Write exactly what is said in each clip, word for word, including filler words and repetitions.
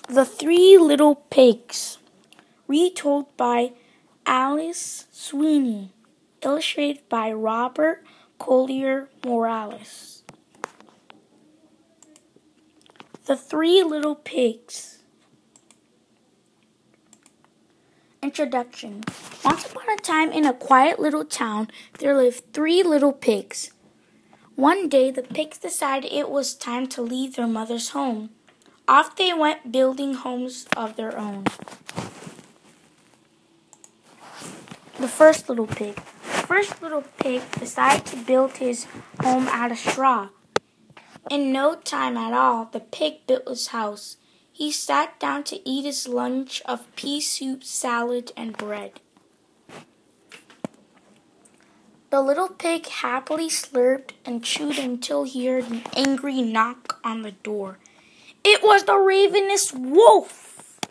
The Three Little Pigs, retold by Alice Sweeney, illustrated by Robert Collier Morales. The Three Little Pigs. Introduction. Once upon a time in a quiet little town, there lived three little pigs. One day, the pigs decided it was time to leave their mother's home. Off they went, building homes of their own. The first little pig. The first little pig decided to build his home out of straw. In no time at all, the pig built his house. He sat down to eat his lunch of pea soup, salad, and bread. The little pig happily slurped and chewed until he heard an angry knock on the door. It was the ravenous wolf.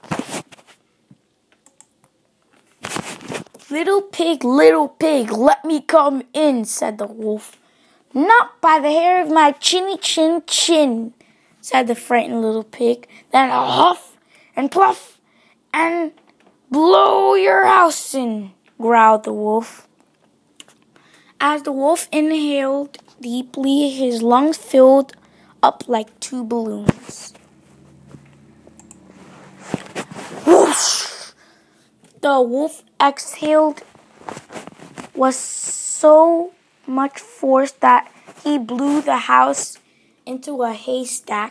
"Little pig, little pig, let me come in," said the wolf. "Not by the hair of my chinny chin chin," said the frightened little pig. "Then I'll huff and puff and blow your house in," growled the wolf. As the wolf inhaled deeply, his lungs filled up like two balloons. Whoosh! The wolf exhaled was so much force that he blew the house into a haystack.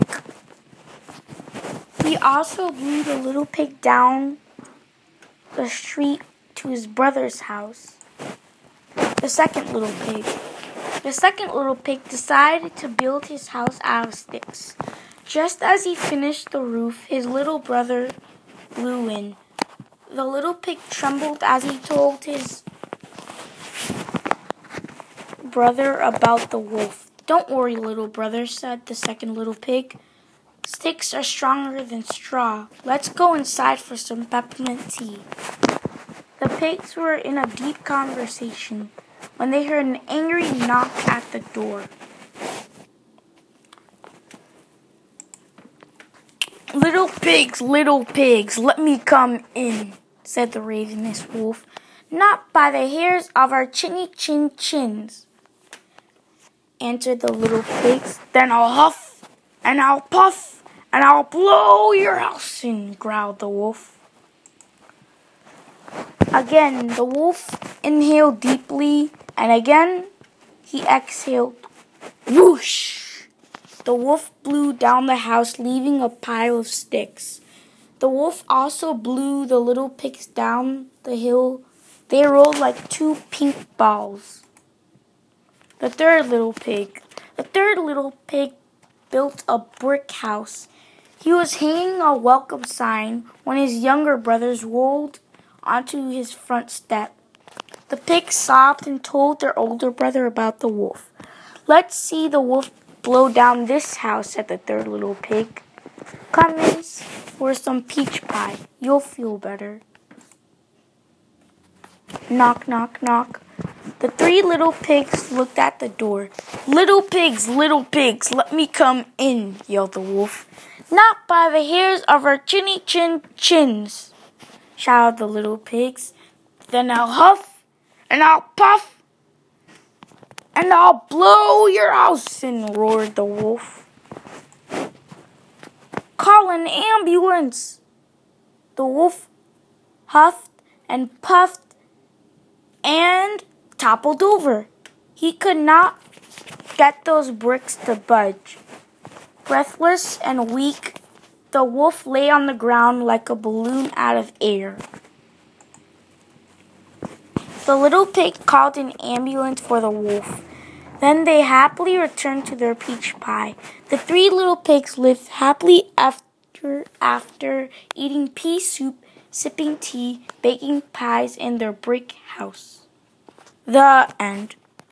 He also blew the little pig down the street to his brother's house. The second little pig. The second little pig decided to build his house out of sticks. Just as he finished the roof, his little brother blew in. The little pig trembled as he told his brother about the wolf. "Don't worry, little brother," said the second little pig. "Sticks are stronger than straw. Let's go inside for some peppermint tea." The pigs were in a deep conversation when they heard an angry knock at the door. "Little pigs, little pigs, let me come in," said the ravenous wolf. "Not by the hairs of our chinny chin chins," answered the little pigs. "Then I'll huff and I'll puff and I'll blow your house in," growled the wolf. Again, the wolf inhaled deeply, and again he exhaled. Whoosh! The wolf blew down the house, leaving a pile of sticks. The wolf also blew the little pigs down the hill. They rolled like two pink balls. The third little pig. The third little pig built a brick house. He was hanging a welcome sign when his younger brothers rolled onto his front step. The pigs sobbed and told their older brother about the wolf. "Let's see the wolf blow down this house," said the third little pig. "Come in for some peach pie. You'll feel better." Knock, knock, knock. The three little pigs looked at the door. "Little pigs, little pigs, let me come in," yelled the wolf. "Not by the hairs of our chinny chin chins," shouted the little pigs. "Then I'll huff and I'll puff and I'll blow your house in," roared the wolf. "Call an ambulance." The wolf huffed and puffed and toppled over. He could not get those bricks to budge. Breathless and weak, the wolf lay on the ground like a balloon out of air. The little pig called an ambulance for the wolf. Then they happily returned to their peach pie. The three little pigs lived happily after after eating pea soup, sipping tea, baking pies in their brick house. The end.